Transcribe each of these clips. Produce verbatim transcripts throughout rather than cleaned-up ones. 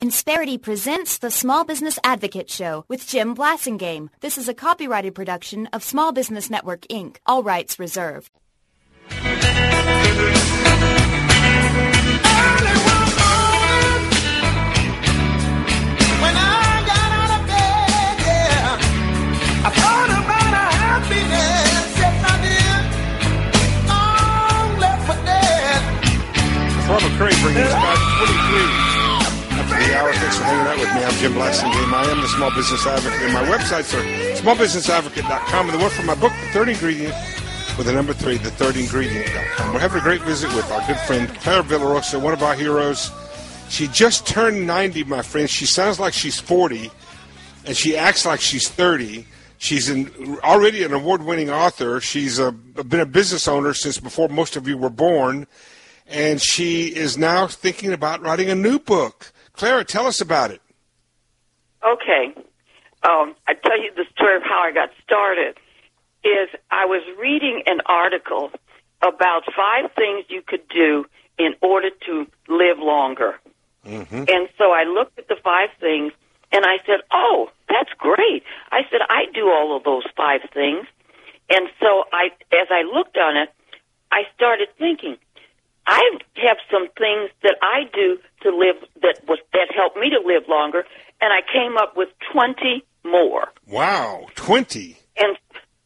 Insperity presents the Small Business Advocate Show with Jim Blasingame. This is a copyrighted production of Small Business Network, Incorporated. All rights reserved. Robert Curry bringing us about twenty-three after the hour. Thanks for hanging out with me. I'm Jim Blasingame. I am the Small Business Advocate, and my websites are small business advocate dot com. And the one from my book, The Third Ingredient, with the number three, the third ingredient dot com. We're having a great visit with our good friend, Clara Villarosa, one of our heroes. She just turned ninety, my friend. She sounds like she's forty, and she acts like she's thirty. She's an, already an award-winning author. She's a, been a business owner since before most of you were born. And she is now thinking about writing a new book. Clara, tell us about it. Okay. Um, I tell you the story of how I got started. Is I was reading an article about five things you could do in order to live longer. Mm-hmm. And so I looked at the five things, and I said, oh, that's great. I said, I do all of those five things. And so I, as I looked on it, I started thinking, I have some things that I do to live that was that help me to live longer, and I came up with twenty more. Wow, twenty! And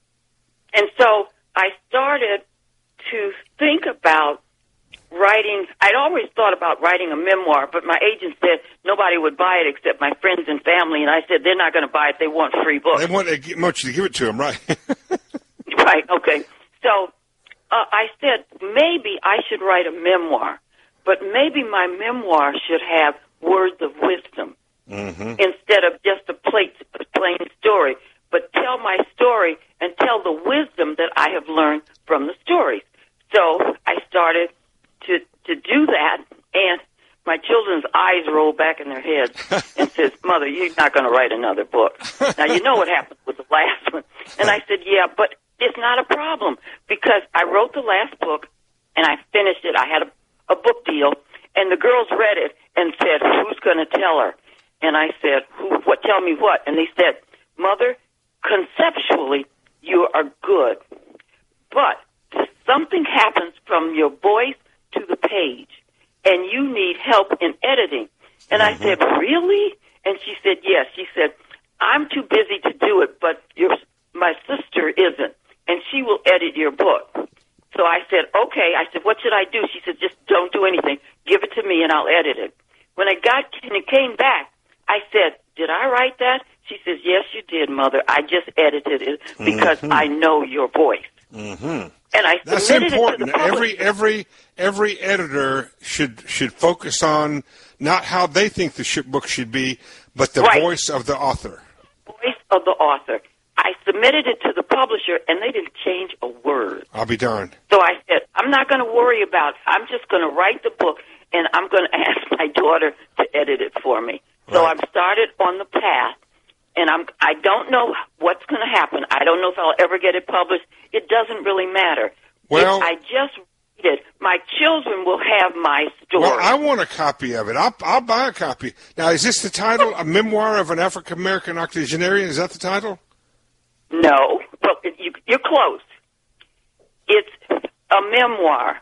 and so I started to think about writing. I'd always thought about writing a memoir, but my agent said nobody would buy it except my friends and family, and I said they're not going to buy it. They want free books. They want much to give it to them, right? Right. Okay. So. Uh, I said, maybe I should write a memoir, but maybe my memoir should have words of wisdom mm-hmm. instead of just a plain, plain story, but tell my story and tell the wisdom that I have learned from the stories. So I started to, to do that, and my children's eyes rolled back in their heads and says, Mother, you're not going to write another book. Now, you know what happened with the last one. And I said, yeah, but it's not a problem because I wrote the last book and I finished it. I had a, a book deal, and the girls read it and said, who's going to tell her? And I said, Who, what? Tell me what? And they said, Mother, conceptually, you are good, but something happens from your voice to the page, and you need help in editing. And I said, really? And she said, yes. She said, I'm too busy to do it, but your, my sister isn't, and she will edit your book. So I said, okay. I said, what should I do? She said, just don't do anything. Give it to me, and I'll edit it. When I got and it came back, I said, did I write that? She says, yes, you did, Mother. I just edited it because mm-hmm. I know your voice. Mm-hmm. And I That's submitted important. It to the every every every editor should should focus on not how they think the sh- book should be, but the right. voice of the author. Voice of the author. I submitted it to the publisher, and they didn't change a word. I'll be darned. So I said, I'm not going to worry about it. I'm just going to write the book, and I'm going to ask my daughter to edit it for me. Right. So I've started on the path, and I'm, I don't know what's going to happen. I don't know if I'll ever get it published. It doesn't really matter. Well, if I just read it, my children will have my story. Well, I want a copy of it. I'll, I'll buy a copy. Now, is this the title, A Memoir of an African-American Octogenarian? Is that the title? No, but you, you're close. It's a memoir,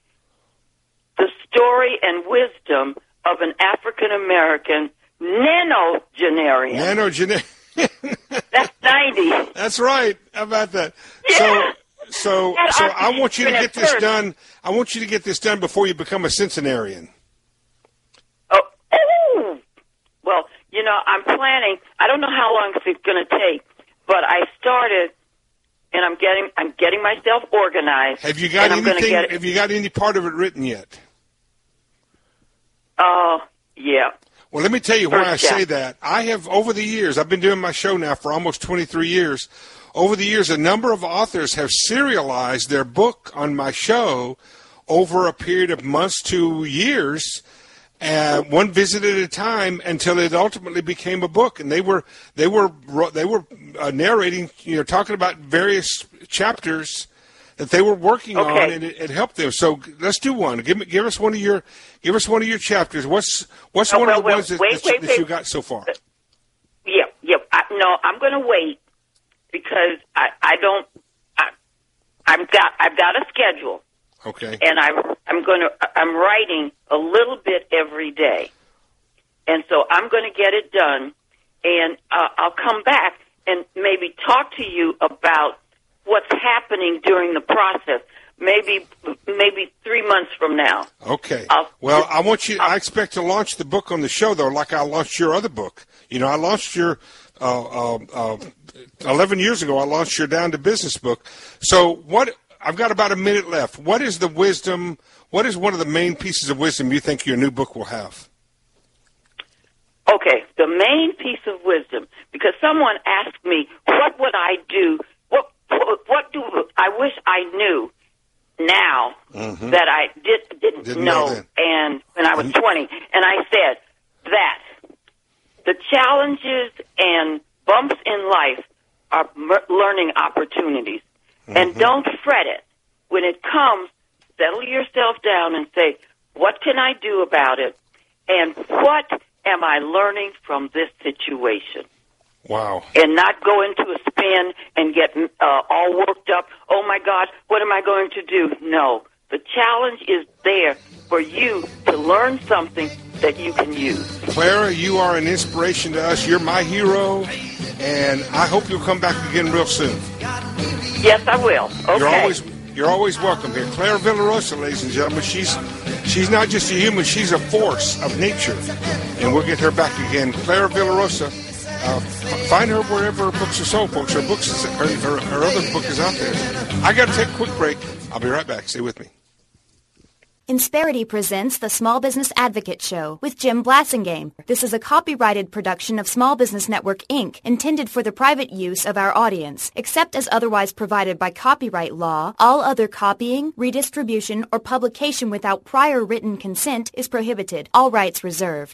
the story and wisdom of an African-American nanogenarian. Nanogenarian. That's ninety. That's right. How about that? Yeah. So, so, That so I want you to get this first. done. I want you to get this done before you become a centenarian. Oh, ooh. Well, you know, I'm planning. I don't know how long it's going to take. But I started, and I'm getting I'm getting myself organized. Have you got anything? Get have you got any part of it written yet? Oh, uh, yeah. Well, let me tell you why First I say step. that. I have, over the years, I've been doing my show now for almost twenty-three years. Over the years, a number of authors have serialized their book on my show over a period of months to years. Uh, one visit at a time until it ultimately became a book, and they were they were they were uh, narrating, you know, talking about various chapters that they were working Okay. on, and it, it helped them. So let's do one. Give me, give us one of your, give us one of your chapters. What's what's Oh, one well, of the well, ones that, wait, that, wait, that wait. you got so far? Yeah, yeah. I, no, I'm going to wait because I, I don't. I, I've got I've got a schedule, Okay. and I'm I'm going to I'm writing a little bit every day, and so I'm going to get it done, and uh, I'll come back and maybe talk to you about what's happening during the process. Maybe maybe three months from now. Okay. I'll- Well, I want you. I'll- I expect to launch the book on the show, though, like I launched your other book. You know, I launched your uh, uh, uh, eleven years ago. I launched your Down to Business book. So, what? I've got about a minute left. What is the wisdom? What is one of the main pieces of wisdom you think your new book will have? Okay, the main piece of wisdom, because someone asked me, what would I do? What what, what do I wish I knew now Mhm. that I did, didn't, Didn't know know, then. and when I was twenty? And I said that the challenges and bumps in life are mer- learning opportunities. And don't fret it. When it comes, settle yourself down and say, what can I do about it? And what am I learning from this situation? Wow. And not go into a spin and get uh, all worked up. Oh, my God, what am I going to do? No. The challenge is there for you to learn something that you can use. Clara, you are an inspiration to us. You're my hero, and I hope you'll come back again real soon. Yes, I will. Okay. You're always you're always welcome here. Clara Villarosa, ladies and gentlemen. She's she's not just a human, she's a force of nature. And we'll get her back again. Clara Villarosa, uh, f- find her wherever her books are sold, folks. Her books is, her, her, her other book is out there. I gotta take a quick break. I'll be right back. Stay with me. Insperity presents the Small Business Advocate Show with Jim Blasingame. This is a copyrighted production of Small Business Network, Incorporated, intended for the private use of our audience. Except as otherwise provided by copyright law, all other copying, redistribution, or publication without prior written consent is prohibited. All rights reserved.